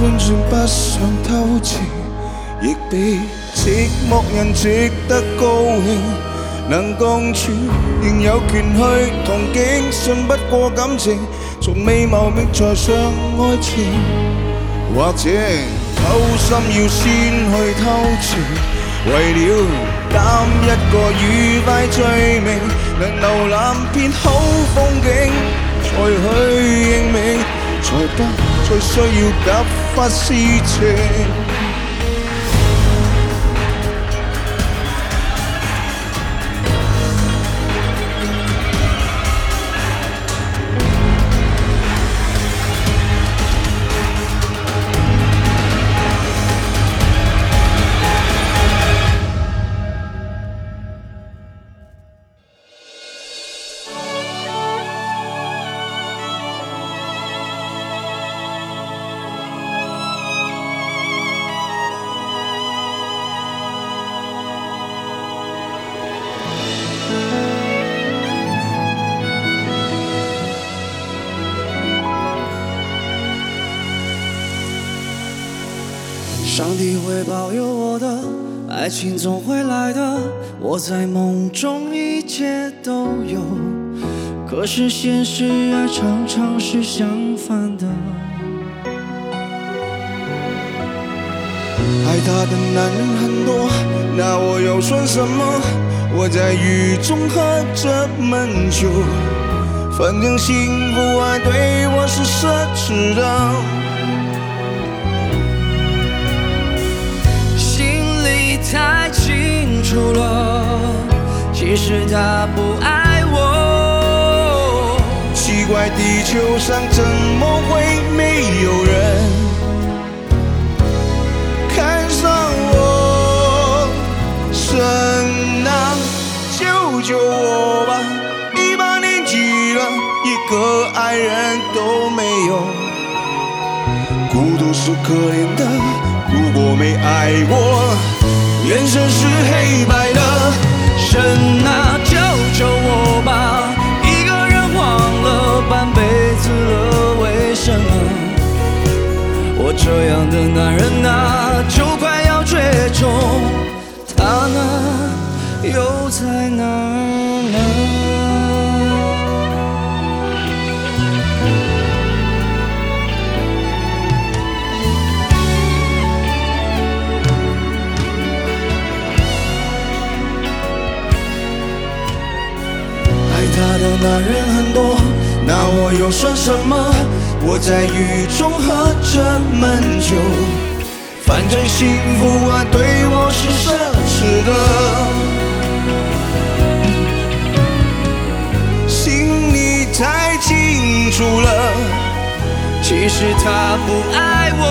算算不想偷情，亦比寂寞人值得高興。能共處，仍有權去同境，信不過感情，從未謀覓才上愛情。或者偷心要先去偷情，為了擔一個愉快罪名，能瀏覽片好風景，才去認命，才需要突發事情。 上帝会保佑我的，爱情总会来的，我在梦中一切都有，可是现实啊常常是相反的。 爱他的男人很多，那我又算什么？我在雨中喝着闷酒，反正幸福爱对我是奢侈的。 太清楚了，其实他不爱我。 奇怪，地球上怎么会没有人看上我？神啊，救救我吧！18年级了，一个爱人都没有，孤独是可怜的，如果没爱过。眼神是黑白的， 神啊，救救我吧！一个人晃了半辈子了，为什么我这样的男人啊，就快要绝种？他呢，又在哪儿呢？ 他的男人很多，那我又算什么？我在雨中喝着闷酒，反正幸福啊对我是奢侈的。心里太清楚了， 其实他不爱我。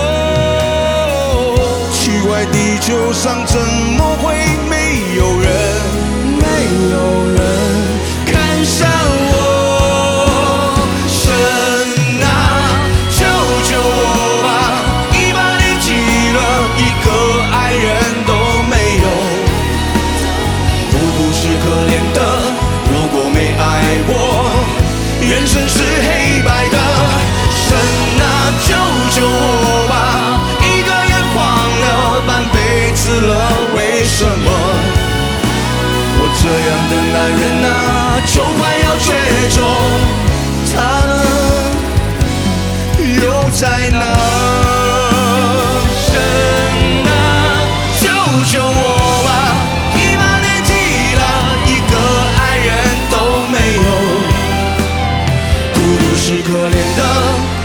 奇怪，地球上怎么会没有人？没有人。看上我，神啊，救救我吧！18年级了，一个爱人都没有，孤独是可怜的，如果没爱我，人生是黑白的。神啊，救救我吧！一个人晃了半辈子了，为什么？这样的男人啊，就快要绝种，他呢，又在哪？神啊，救救我吧！18年级了，一个爱人都没有，孤独是可怜的。